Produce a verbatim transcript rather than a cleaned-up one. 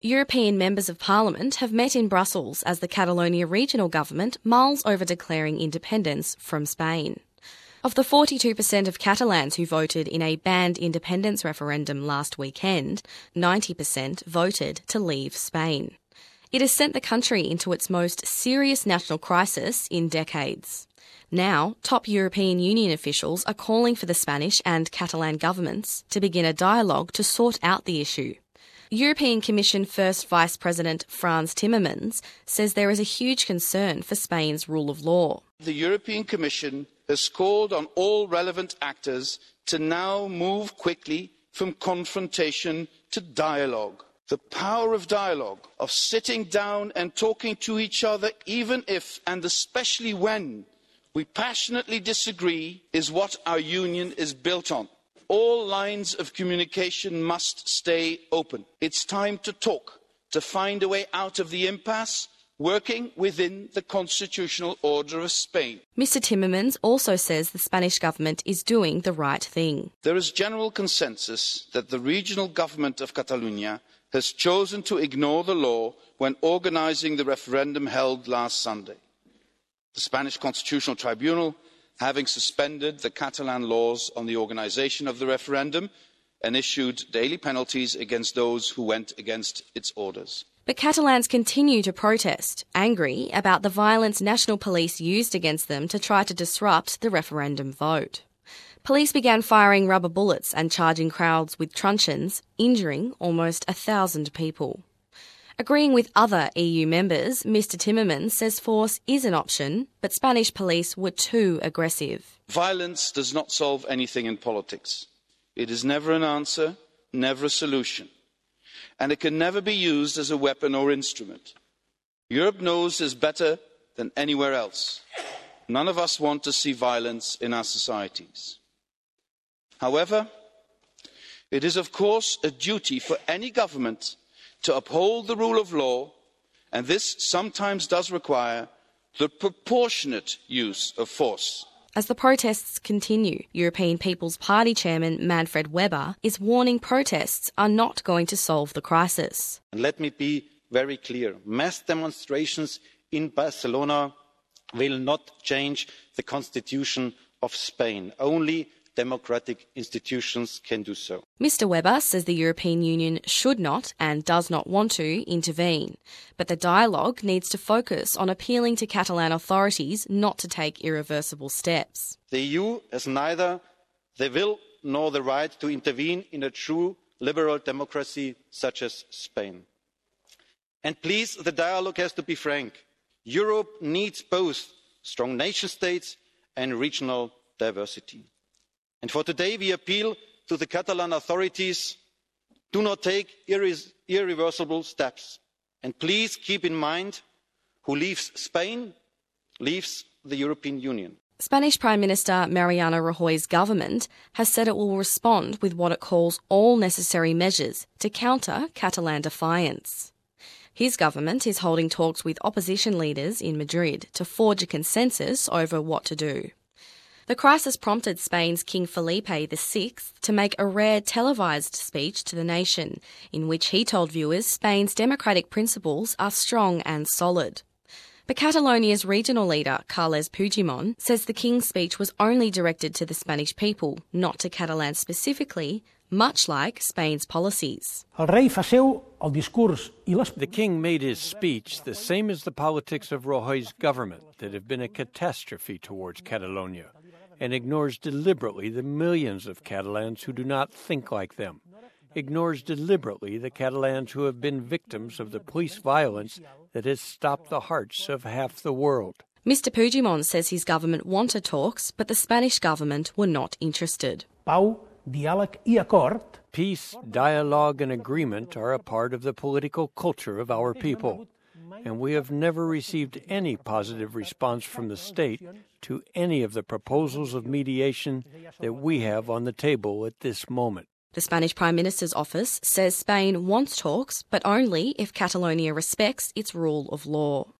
European members of parliament have met in Brussels as the Catalonia regional government mulls over declaring independence from Spain. Of the forty-two percent of Catalans who voted in a banned independence referendum last weekend, ninety percent voted to leave Spain. It has sent the country into its most serious national crisis in decades. Now, top European Union officials are calling for the Spanish and Catalan governments to begin a dialogue to sort out the issue. European Commission First Vice President Frans Timmermans says there is a huge concern for Spain's rule of law. The European Commission has called on all relevant actors to now move quickly from confrontation to dialogue. The power of dialogue, of sitting down and talking to each other, even if and especially when we passionately disagree, is what our union is built on. All lines of communication must stay open. It's time to talk, to find a way out of the impasse, working within the constitutional order of Spain. Mister Timmermans also says the Spanish government is doing the right thing. There is general consensus that the regional government of Catalonia has chosen to ignore the law when organising the referendum held last Sunday. The Spanish Constitutional Tribunal, having suspended the Catalan laws on the organisation of the referendum and issued daily penalties against those who went against its orders. But Catalans continue to protest, angry about the violence National Police used against them to try to disrupt the referendum vote. Police began firing rubber bullets and charging crowds with truncheons, injuring almost a thousand people. Agreeing with other E U members, Mister Timmermans says force is an option, but Spanish police were too aggressive. Violence does not solve anything in politics. It is never an answer, never a solution. And it can never be used as a weapon or instrument. Europe knows this better than anywhere else. None of us want to see violence in our societies. However, it is of course a duty for any government to uphold the rule of law, and this sometimes does require the proportionate use of force. As the protests continue, European People's Party chairman Manfred Weber is warning protests are not going to solve the crisis. And let me be very clear. Mass demonstrations in Barcelona will not change the constitution of Spain. Only democratic institutions can do so. Mister Weber says the European Union should not and does not want to intervene, but the dialogue needs to focus on appealing to Catalan authorities not to take irreversible steps. The E U has neither the will nor the right to intervene in a true liberal democracy such as Spain. And please, the dialogue has to be frank. Europe needs both strong nation states and regional diversity. And for today, we appeal to the Catalan authorities, do not take irre- irreversible steps. And please keep in mind, who leaves Spain, leaves the European Union. Spanish Prime Minister Mariano Rajoy's government has said it will respond with what it calls all necessary measures to counter Catalan defiance. His government is holding talks with opposition leaders in Madrid to forge a consensus over what to do. The crisis prompted Spain's King Felipe the Sixth to make a rare televised speech to the nation, in which he told viewers Spain's democratic principles are strong and solid. But Catalonia's regional leader, Carles Puigdemont, says the King's speech was only directed to the Spanish people, not to Catalans specifically, much like Spain's policies. The King made his speech the same as the politics of Rajoy's government that have been a catastrophe towards Catalonia, and ignores deliberately the millions of Catalans who do not think like them, ignores deliberately the Catalans who have been victims of the police violence that has stopped the hearts of half the world. Mister Puigdemont says his government wanted talks, but the Spanish government were not interested. Pau, diàleg i acord. Peace, dialogue, and agreement are a part of the political culture of our people, and we have never received any positive response from the state to any of the proposals of mediation that we have on the table at this moment. The Spanish Prime Minister's office says Spain wants talks, but only if Catalonia respects its rule of law.